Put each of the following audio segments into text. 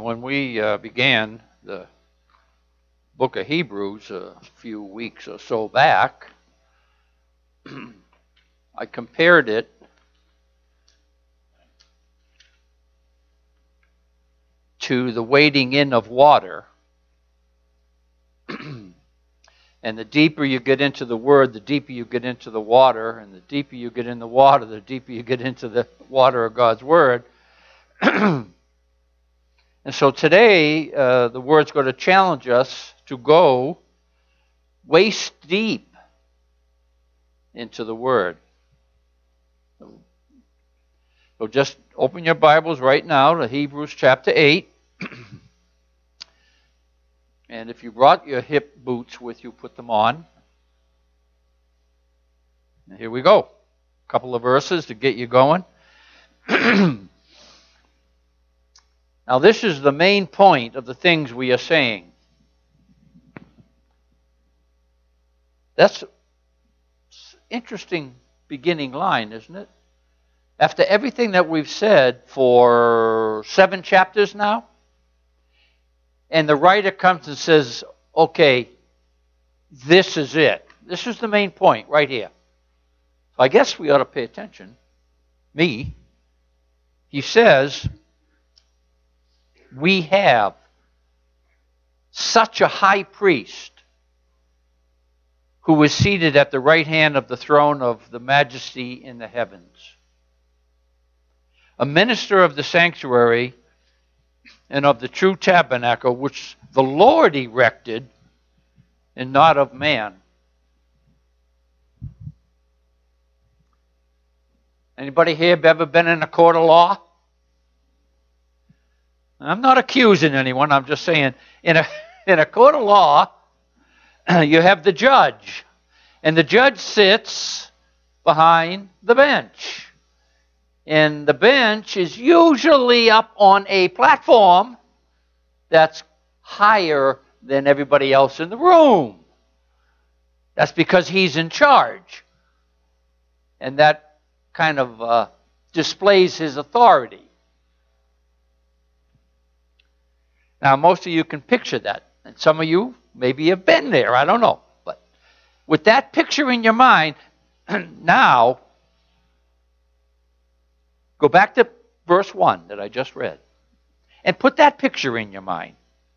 when we began the book of Hebrews a few weeks or so back, I compared it to the wading in of water. And the deeper you get into the Word, the deeper you get into the water. And the deeper you get in the water, the deeper you get into the water of God's Word. And so today, the Word's going to challenge us to go waist deep into the Word. So just open your Bibles right now to Hebrews chapter 8. And if you brought your hip boots with you, put them on. And here we go. A couple of verses to get you going. Now this is the main point of the things we are saying. That's an interesting beginning line, isn't it? After everything that we've said for 7 chapters now, and the writer comes and says, okay, this is it. This is the main point right here. So I guess we ought to pay attention. Me. He says, we have such a high priest who is seated at the right hand of the throne of the majesty in the heavens. A minister of the sanctuary and of the true tabernacle which the Lord erected and not of man. Anybody here ever been in a court of law? I'm not accusing anyone, I'm just saying in a court of law you have the judge, and the judge sits behind the bench. And the bench is usually up on a platform that's higher than everybody else in the room. That's because he's in charge. And that kind of displays his authority. Now, most of you can picture that. And some of you maybe have been there. I don't know. But with that picture in your mind, now, go back to verse 1 that I just read. And put that picture in your mind.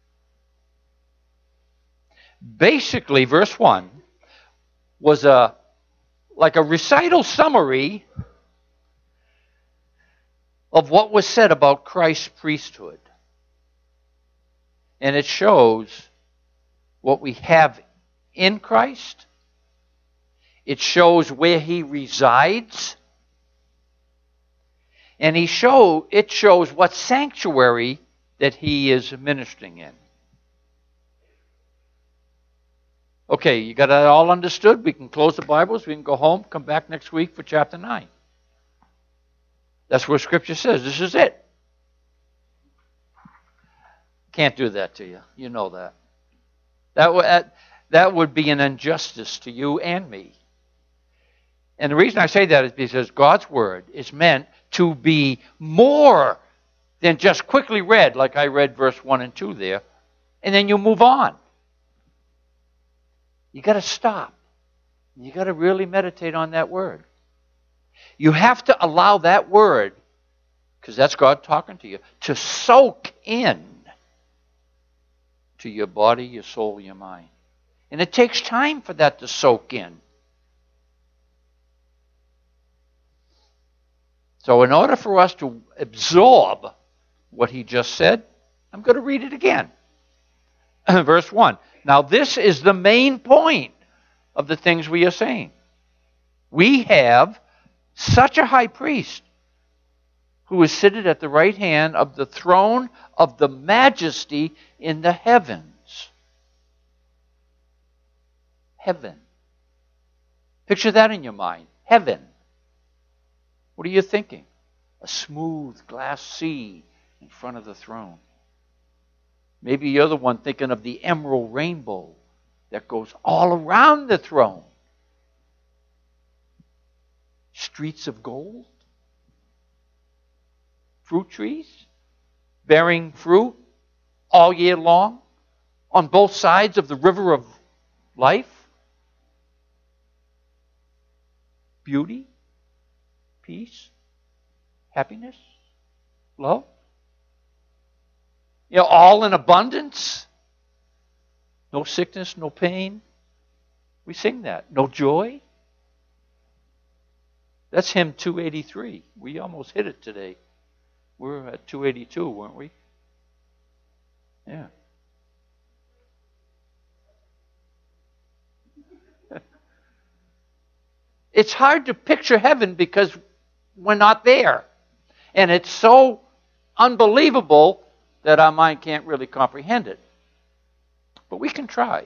Basically, verse 1 was like a recital summary of what was said about Christ's priesthood. And it shows what we have in Christ. It shows where he resides. And it shows what sanctuary that he is ministering in. Okay, you got that all understood? We can close the Bibles, we can go home, come back next week for chapter 9. That's where Scripture says, this is it. Can't do that to you. You know that. That would be an injustice to you and me. And the reason I say that is because God's Word is meant to be more than just quickly read, like I read verse 1 and 2 there, and then you move on. You got to stop. You got to really meditate on that Word. You have to allow that Word, because that's God talking to you, to soak in to your body, your soul, your mind. And it takes time for that to soak in. So in order for us to absorb what he just said, I'm going to read it again. Verse 1. Now this is the main point of the things we are saying. We have such a high priest who is seated at the right hand of the throne of the majesty in the heavens. Heaven. Picture that in your mind. Heaven. What are you thinking? A smooth glass sea in front of the throne. Maybe you're the one thinking of the emerald rainbow that goes all around the throne. Streets of gold. Fruit trees bearing fruit all year long on both sides of the river of life. Beauty, peace, happiness, love. All in abundance. No sickness, no pain. We sing that. No joy. That's hymn 283. We almost hit it today. We're at 282, weren't we? Yeah. It's hard to picture heaven because we're not there. And it's so unbelievable that our mind can't really comprehend it. But we can try.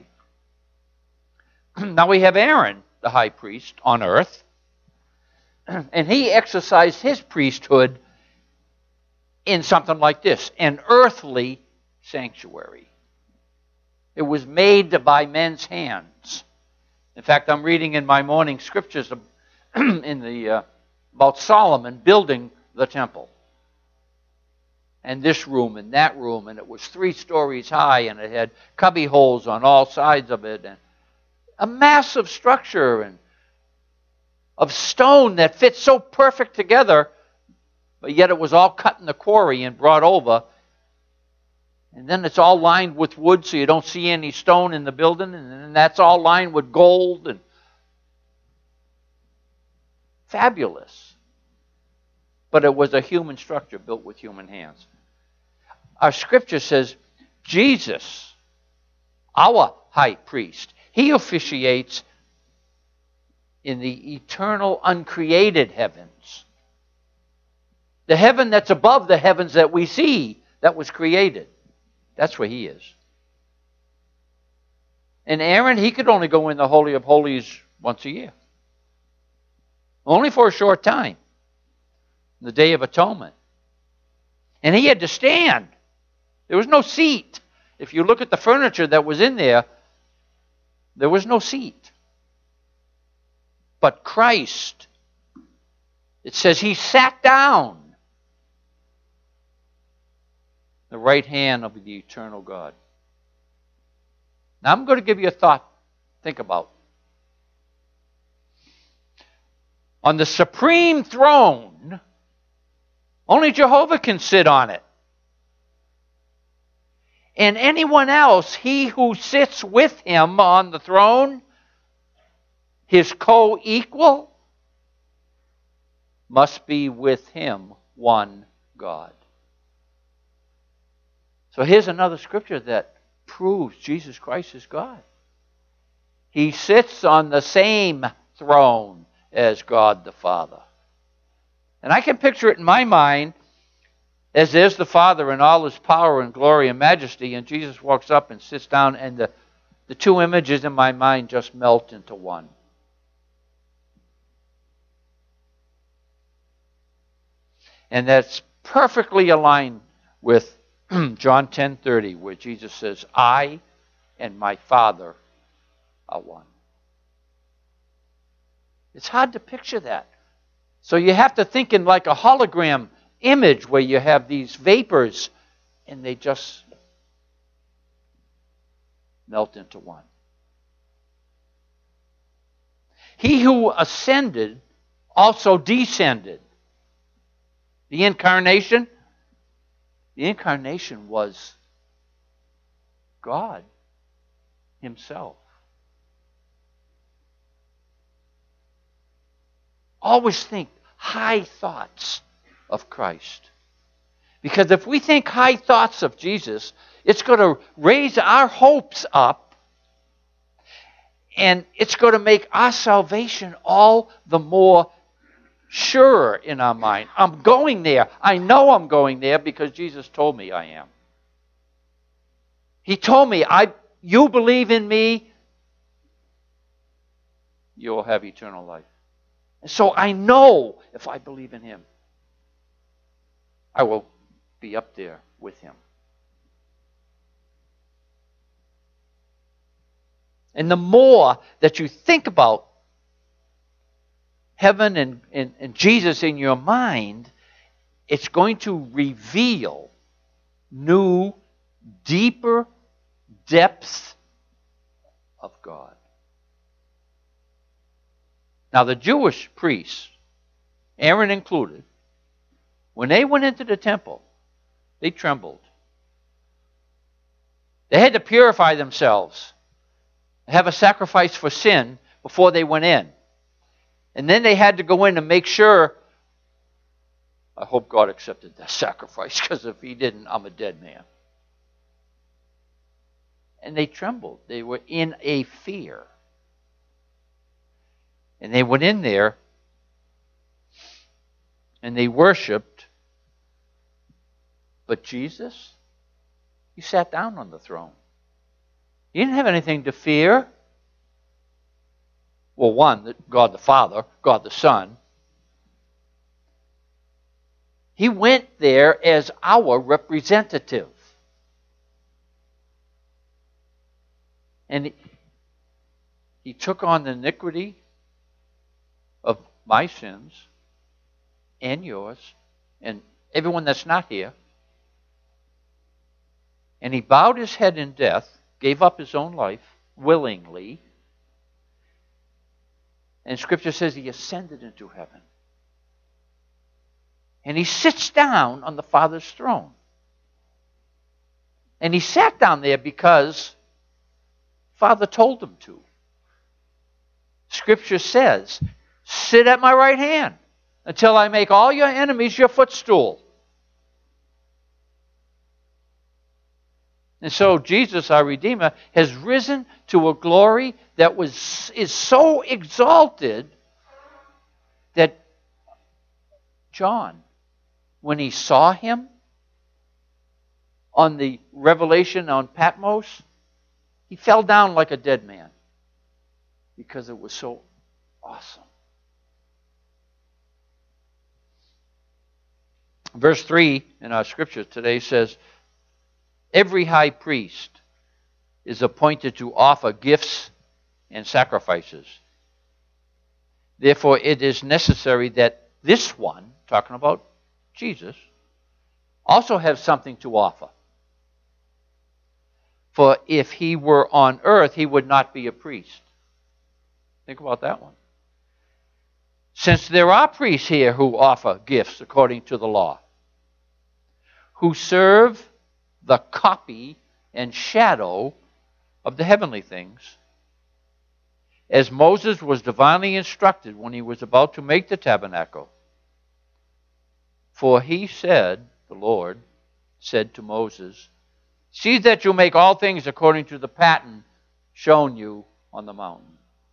Now we have Aaron, the high priest, on earth. And he exercised his priesthood in something like this, an earthly sanctuary. It was made by men's hands. In fact, I'm reading in my morning scriptures about Solomon building the temple. And this room and that room, and it was 3 stories high, and it had cubby holes on all sides of it, and a massive structure and of stone that fit so perfect together, but yet it was all cut in the quarry and brought over. And then it's all lined with wood so you don't see any stone in the building, and then that's all lined with gold. And fabulous. But it was a human structure built with human hands. Our scripture says Jesus, our high priest, he officiates in the eternal, uncreated heavens. The heaven that's above the heavens that we see, that was created. That's where he is. And Aaron, he could only go in the Holy of Holies once a year. Only for a short time. The Day of Atonement. And he had to stand. There was no seat. If you look at the furniture that was in there, there was no seat. But Christ, it says he sat down the right hand of the eternal God. Now I'm going to give you a thought. Think about. On the supreme throne, only Jehovah can sit on it. And anyone else, he who sits with him on the throne, his co-equal, must be with him one God. So here's another scripture that proves Jesus Christ is God. He sits on the same throne as God the Father. And I can picture it in my mind as there's the Father in all his power and glory and majesty, and Jesus walks up and sits down, and the 2 images in my mind just melt into one. And that's perfectly aligned with John 10:30, where Jesus says, I and my Father are one. It's hard to picture that. So you have to think in like a hologram image where you have these vapors and they just melt into one. He who ascended also descended. The incarnation was God himself. Always think high thoughts of Christ. Because if we think high thoughts of Jesus, it's going to raise our hopes up, and it's going to make our salvation all the more sure in our mind. I'm going there. I know I'm going there because Jesus told me I am. He told me, you believe in me, you'll have eternal life. And so I know if I believe in him, I will be up there with him. And the more that you think about heaven and Jesus in your mind, it's going to reveal new deeper depths of God. Now the Jewish priests, Aaron included, when they went into the temple, they trembled. They had to purify themselves, have a sacrifice for sin before they went in. And then they had to go in and make sure, I hope God accepted that sacrifice, because if He didn't, I'm a dead man. And they trembled. They were in a fear. And they went in there and they worshiped. But Jesus, He sat down on the throne. He didn't have anything to fear. Well, one, God the Father, God the Son. He went there as our representative. And He took on the iniquity of my sins and yours and everyone that's not here. And He bowed His head in death, gave up His own life willingly. And Scripture says He ascended into heaven. And He sits down on the Father's throne. And He sat down there because Father told Him to. Scripture says, sit at my right hand until I make all your enemies your footstool. And so Jesus, our Redeemer, has risen to a glory that is so exalted that John, when he saw Him on the revelation on Patmos, he fell down like a dead man because it was so awesome. Verse 3 in our scripture today says, every high priest is appointed to offer gifts and sacrifices. Therefore, it is necessary that this one, talking about Jesus, also have something to offer. For if He were on earth, He would not be a priest. Think about that one. Since there are priests here who offer gifts according to the law, who serve the copy and shadow of the heavenly things, as Moses was divinely instructed when he was about to make the tabernacle. For He said, the Lord said to Moses, see that you make all things according to the pattern shown you on the mountain.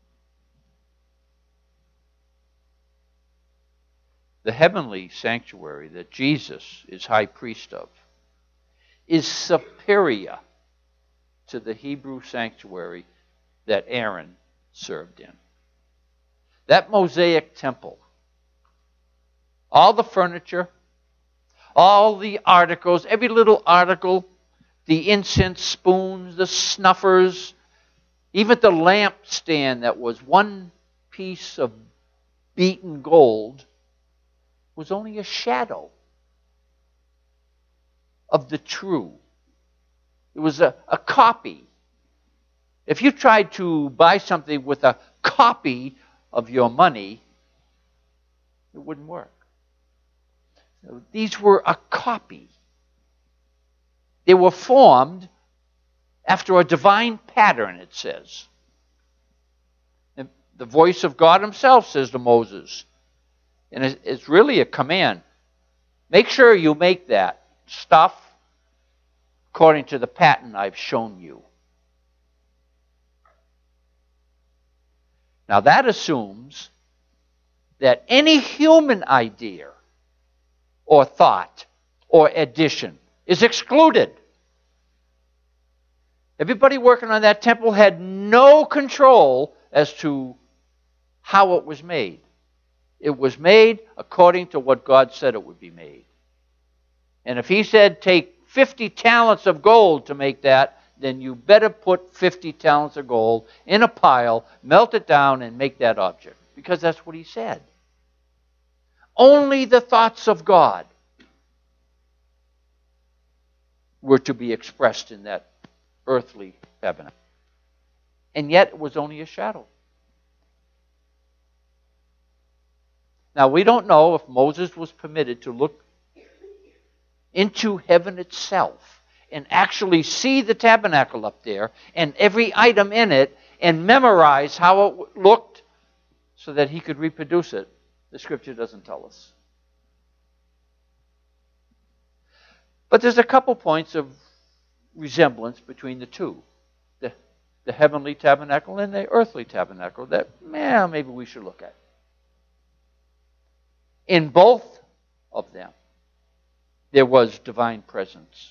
The heavenly sanctuary that Jesus is high priest of is superior to the Hebrew sanctuary that Aaron served in. That Mosaic temple, all the furniture, all the articles, every little article, the incense spoons, the snuffers, even the lampstand that was one piece of beaten gold, was only a shadow of the true. It was a copy. If you tried to buy something with a copy of your money, it wouldn't work. So these were a copy. They were formed after a divine pattern, it says. And the voice of God Himself says to Moses, and it's really a command, make sure you make that stuff according to the pattern I've shown you. Now that assumes that any human idea or thought or addition is excluded. Everybody working on that temple had no control as to how it was made. It was made according to what God said it would be made. And if He said take 50 talents of gold to make that, then you better put 50 talents of gold in a pile, melt it down, and make that object. Because that's what He said. Only the thoughts of God. were to be expressed in that earthly tabernacle. And yet it was only a shadow. Now, we don't know if Moses was permitted to look into heaven itself and actually see the tabernacle up there and every item in it and memorize how it looked so that he could reproduce it. The Scripture doesn't tell us. But there's a couple points of resemblance between the two. The heavenly tabernacle and the earthly tabernacle that maybe we should look at. In both of them, there was divine presence.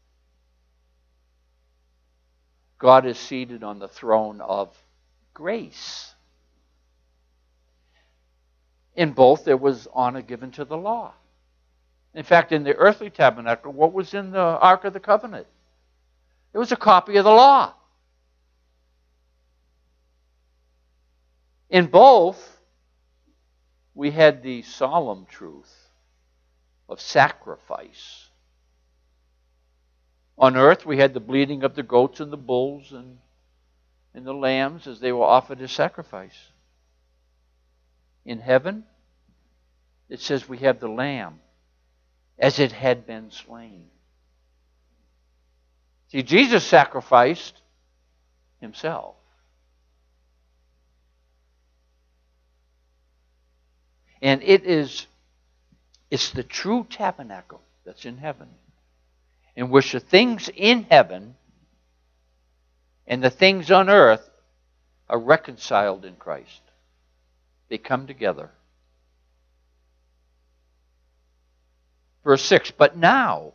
God is seated on the throne of grace. In both, there was honor given to the law. In fact, in the earthly tabernacle, what was in the Ark of the Covenant? It was a copy of the law. In both, we had the solemn truth of sacrifice. On earth, we had the bleating of the goats and the bulls and the lambs as they were offered as sacrifice. In heaven, it says we have the lamb as it had been slain. See, Jesus sacrificed himself. And it's the true tabernacle that's in heaven, in which the things in heaven and the things on earth are reconciled in Christ. They come together. Verse 6, but now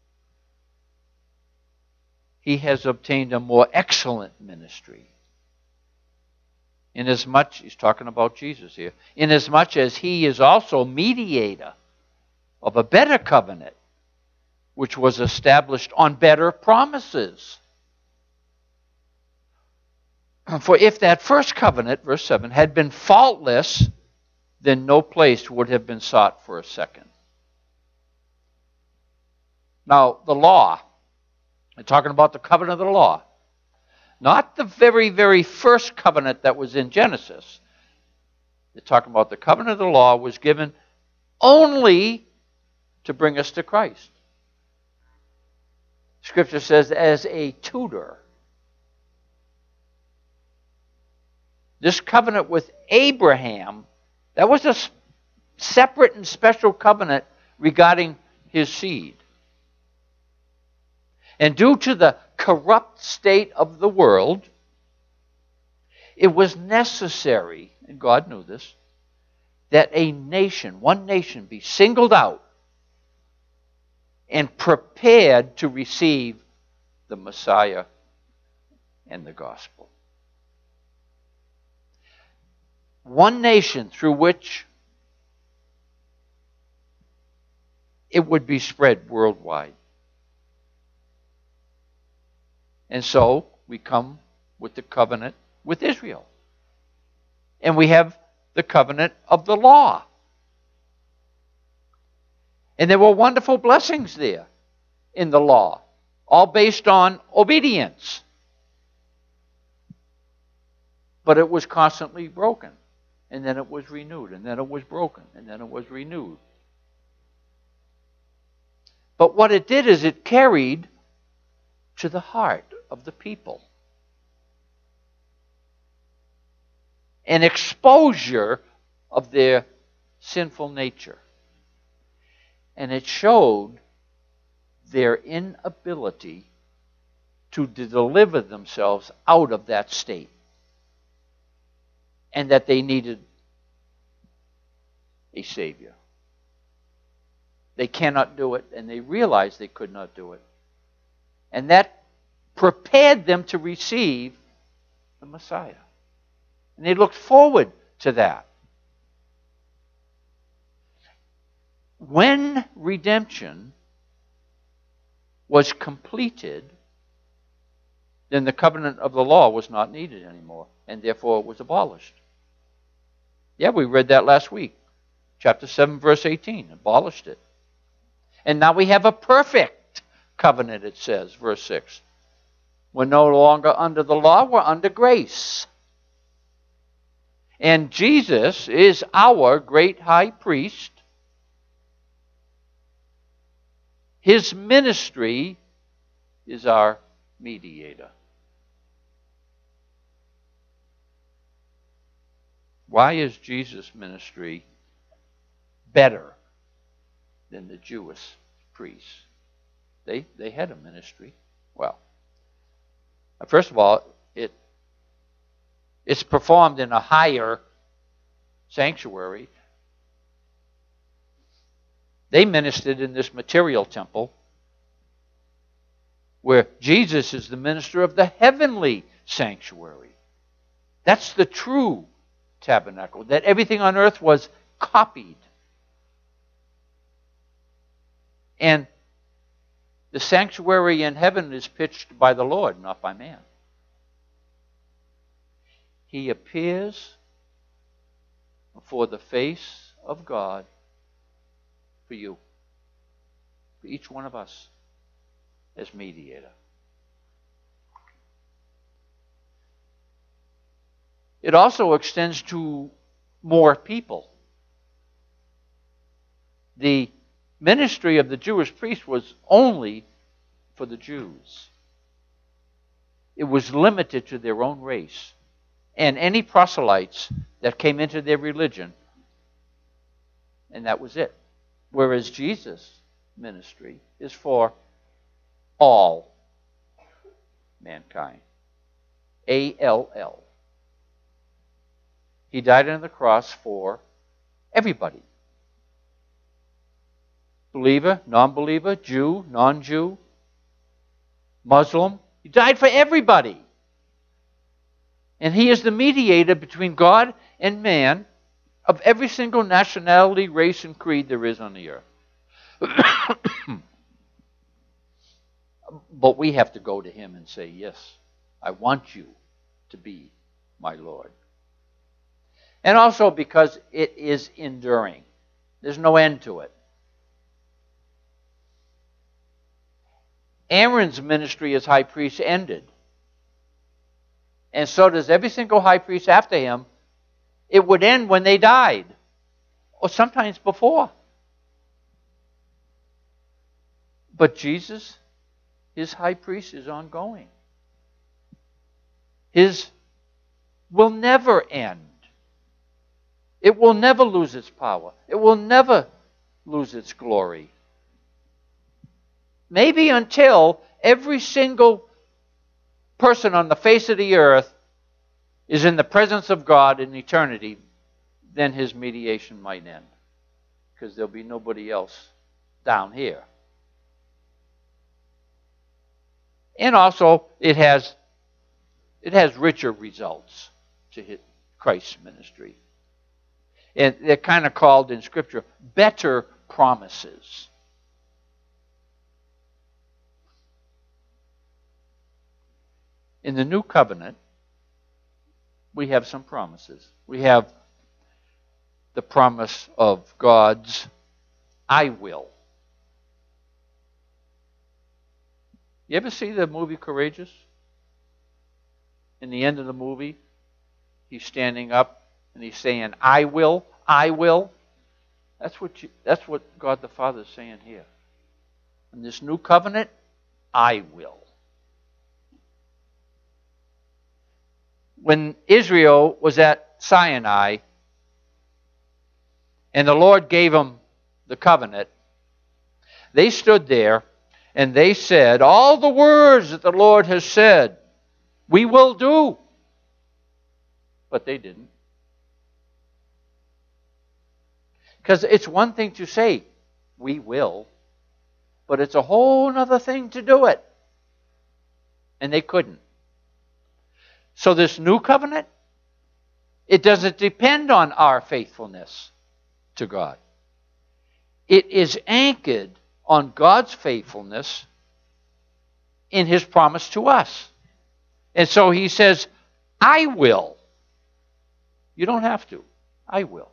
he has obtained a more excellent ministry. Inasmuch, he's talking about Jesus here, inasmuch as he is also mediator of a better covenant, which was established on better promises. For if that first covenant, verse 7, had been faultless, then no place would have been sought for a second. Now, the law, I'm talking about the covenant of the law, not the very, very first covenant that was in Genesis. They're talking about the covenant of the law was given only to bring us to Christ. Scripture says as a tutor. This covenant with Abraham, that was a separate and special covenant regarding his seed. And due to the corrupt state of the world, it was necessary, and God knew this, that a nation, one nation, be singled out and prepared to receive the Messiah and the gospel. One nation through which it would be spread worldwide. And so we come with the covenant with Israel. And we have the covenant of the law. And there were wonderful blessings there in the law, all based on obedience. But it was constantly broken. And then it was renewed. And then it was broken. And then it was renewed. But what it did is it carried to the heart of the people an exposure of their sinful nature. And it showed their inability to deliver themselves out of that state. And that they needed a Savior. They cannot do it, and they realized they could not do it. And that prepared them to receive the Messiah. And they looked forward to that. When redemption was completed, then the covenant of the law was not needed anymore, and therefore it was abolished. Yeah, we read that last week. Chapter 7, verse 18, abolished it. And now we have a perfect covenant, it says, verse 6. We're no longer under the law, we're under grace. And Jesus is our great high priest. His ministry is our mediator. Why is Jesus' ministry better than the Jewish priests? They had a ministry. Well, first of all, it's performed in a higher sanctuary. They ministered in this material temple, where Jesus is the minister of the heavenly sanctuary. That's the true tabernacle, that everything on earth was copied. And the sanctuary in heaven is pitched by the Lord, not by man. He appears before the face of God for you, for each one of us, as mediator. It also extends to more people. The ministry of the Jewish priest was only for the Jews. It was limited to their own race and any proselytes that came into their religion, and that was it. Whereas Jesus' ministry is for all mankind. A-L-L. He died on the cross for everybody. Believer, non-believer, Jew, non-Jew, Muslim. He died for everybody. And he is the mediator between God and man of every single nationality, race, and creed there is on the earth. But we have to go to him and say, yes, I want you to be my Lord. And also because it is enduring. There's no end to it. Aaron's ministry as high priest ended. And so does every single high priest after him. It would end when they died, or sometimes before. But Jesus, his high priest, is ongoing. His will never end. It will never lose its power. It will never lose its glory. Maybe until every single person on the face of the earth is in the presence of God in eternity, then his mediation might end. Because there'll be nobody else down here. And also, it has richer results to Christ's ministry. And they're kind of called in Scripture better promises. In the new covenant, we have some promises. We have the promise of God's I will. You ever see the movie Courageous? In the end of the movie, he's standing up and he's saying, I will, I will. That's what God the Father is saying here. In this new covenant, I will. When Israel was at Sinai and the Lord gave them the covenant, they stood there and they said, all the words that the Lord has said, we will do. But they didn't. Because it's one thing to say, we will, but it's a whole other thing to do it. And they couldn't. So this new covenant, it doesn't depend on our faithfulness to God. It is anchored on God's faithfulness in his promise to us. And so he says, I will. You don't have to. I will.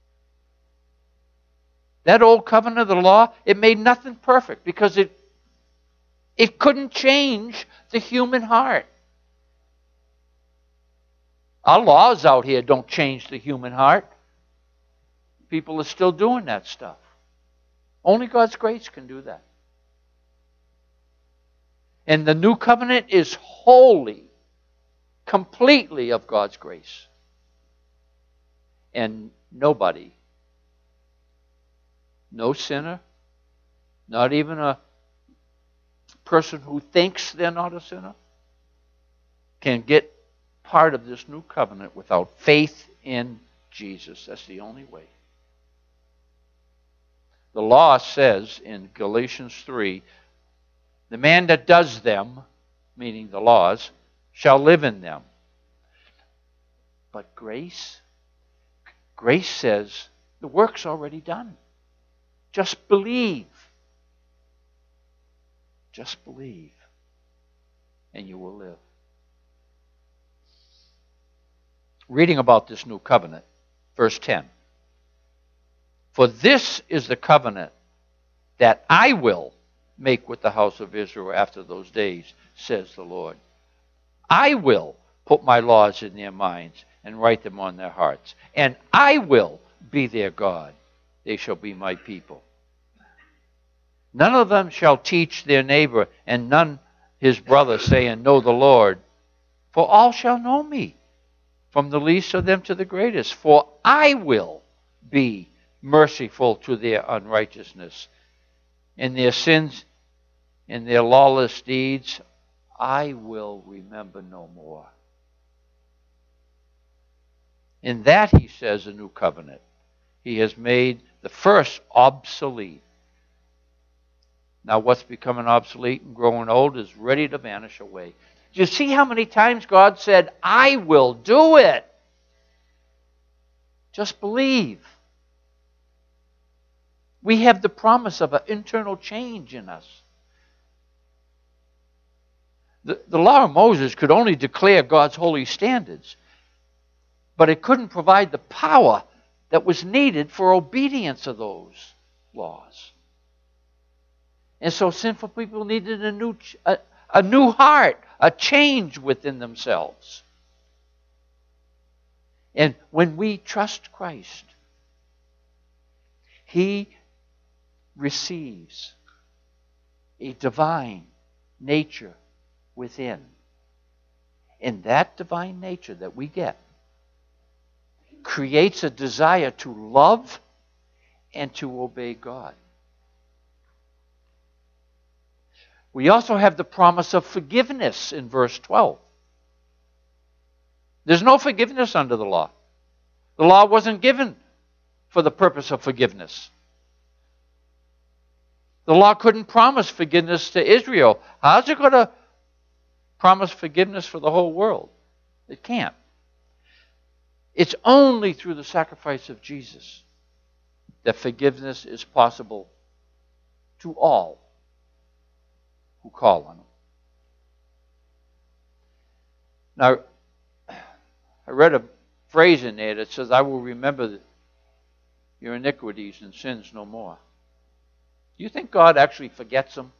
That old covenant of the law, it made nothing perfect because it It couldn't change the human heart. Our laws out here don't change the human heart. People are still doing that stuff. Only God's grace can do that. And the new covenant is wholly, completely of God's grace. And nobody, no sinner, not even a person who thinks they're not a sinner, can get part of this new covenant without faith in Jesus. That's the only way. The law says in Galatians 3, the man that does them, meaning the laws, shall live in them. But grace says the work's already done. Just believe. Just believe, and you will live. Reading about this new covenant, verse 10. For this is the covenant that I will make with the house of Israel after those days, says the Lord. I will put my laws in their minds and write them on their hearts. And I will be their God. They shall be my people. None of them shall teach their neighbor and none his brother, saying, Know the Lord. For all shall know me, from the least of them to the greatest. For I will be merciful to their unrighteousness. In their sins, in their lawless deeds, I will remember no more. In that, he says, a new covenant. He has made the first obsolete. Now what's becoming obsolete and growing old is ready to vanish away. Do you see how many times God said, I will do it? Just believe. We have the promise of an internal change in us. The law of Moses could only declare God's holy standards, but it couldn't provide the power that was needed for obedience of those laws. And so sinful people needed a new heart, a change within themselves. And when we trust Christ, He receives a divine nature within. And that divine nature that we get creates a desire to love and to obey God. We also have the promise of forgiveness in verse 12. There's no forgiveness under the law. The law wasn't given for the purpose of forgiveness. The law couldn't promise forgiveness to Israel. How's it going to promise forgiveness for the whole world? It can't. It's only through the sacrifice of Jesus that forgiveness is possible to all who call on Him. Now, I read a phrase in there that says, I will remember your iniquities and sins no more. Do you think God actually forgets them?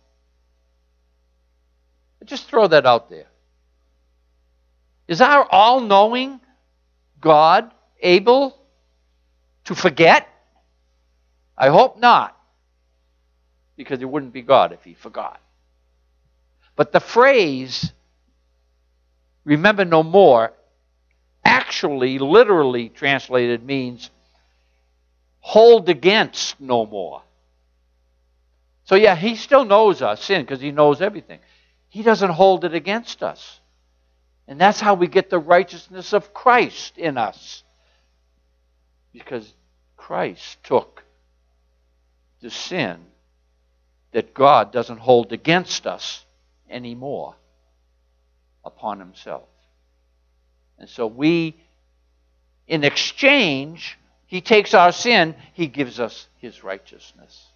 Just throw that out there. Is our all-knowing God able to forget? I hope not, because He wouldn't be God if He forgot. But the phrase, remember no more, actually, literally translated means hold against no more. So yeah, He still knows our sin because He knows everything. He doesn't hold it against us. And that's how we get the righteousness of Christ in us. Because Christ took the sin that God doesn't hold against us anymore upon Himself. And so we, in exchange, He takes our sin, He gives us His righteousness.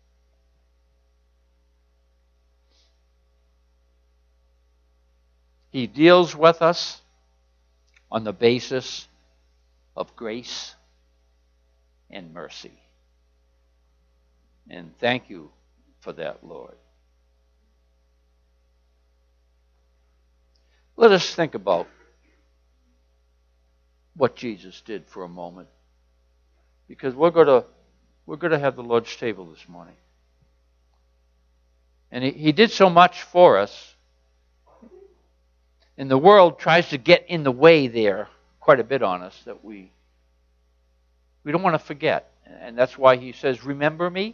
He deals with us on the basis of grace and mercy. And thank you for that, Lord. Let us think about what Jesus did for a moment. Because we're going to have the Lord's table this morning. And he did so much for us. And the world tries to get in the way there quite a bit on us that we don't want to forget. And that's why he says, remember me.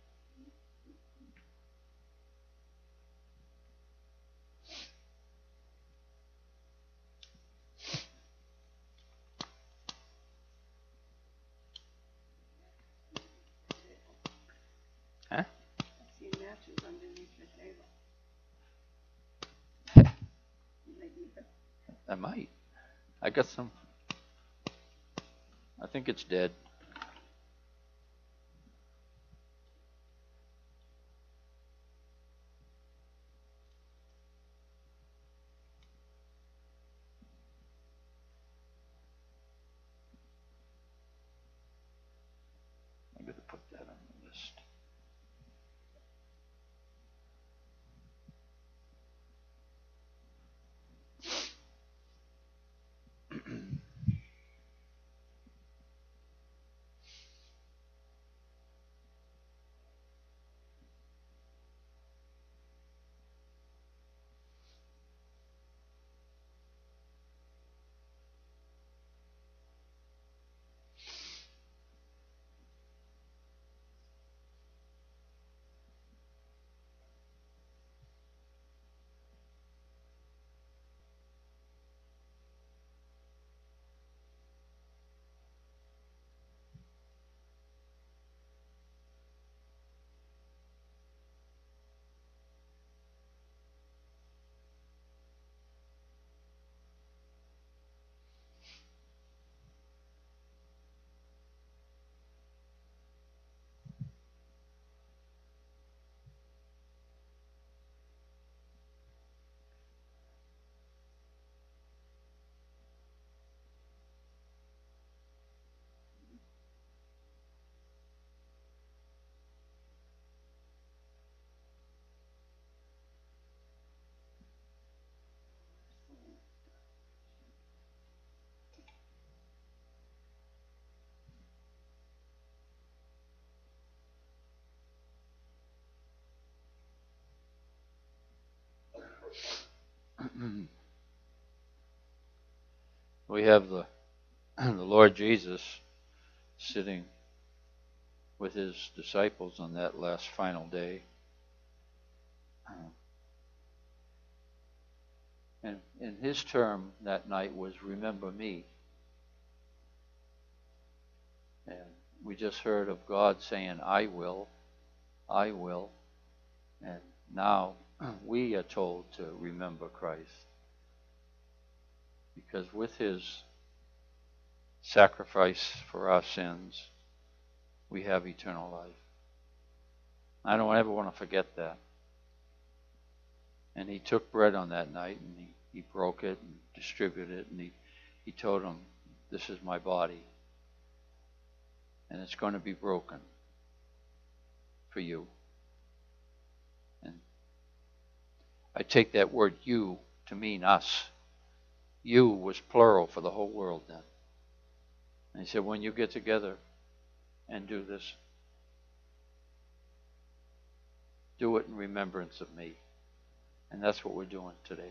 Huh? I might. I got some. I think it's dead. I'm going to put that on the list. We have the Lord Jesus sitting with his disciples on that last final day. And his term that night was, remember me. And we just heard of God saying, I will. And now we are told to remember Christ. Because with his sacrifice for our sins, we have eternal life. I don't ever want to forget that. And he took bread on that night, and he broke it and distributed it, and he told them, this is my body, and it's going to be broken for you. And I take that word you to mean us. You was plural for the whole world then. And he said, when you get together and do this, do it in remembrance of me. And that's what we're doing today.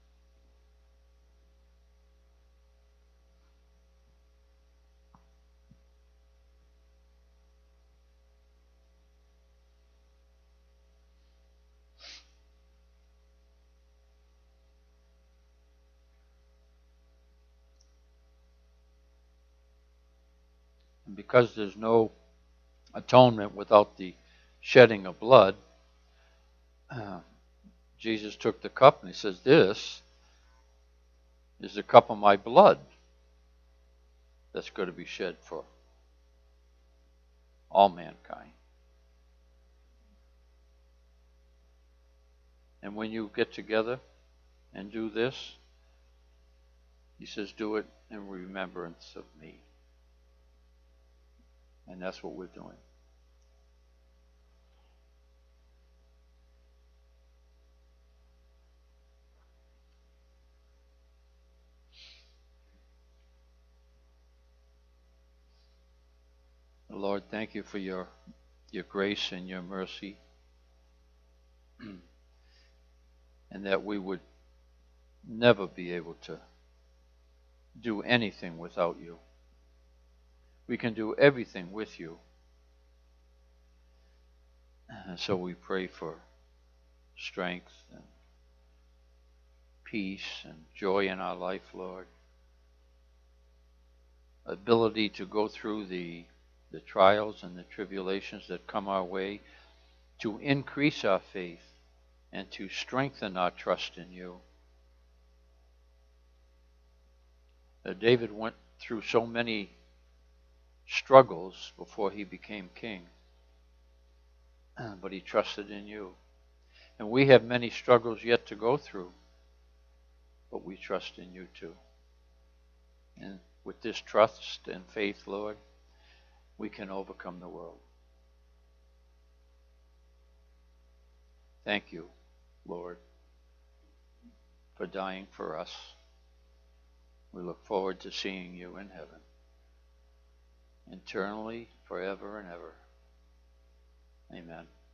And because there's no atonement without the shedding of blood, Jesus took the cup and he says, this is the cup of my blood that's going to be shed for all mankind. And when you get together and do this, he says, do it in remembrance of me. And that's what we're doing. Lord, thank you for your grace and your mercy, and that we would never be able to do anything without you. We can do everything with you. And so we pray for strength and peace and joy in our life, Lord. Ability to go through the trials and the tribulations that come our way, to increase our faith and to strengthen our trust in you. David went through so many struggles before he became king, but he trusted in you. And we have many struggles yet to go through, but we trust in you too. And with this trust and faith, Lord, we can overcome the world. Thank you, Lord, for dying for us. We look forward to seeing you in heaven, eternally, forever and ever. Amen.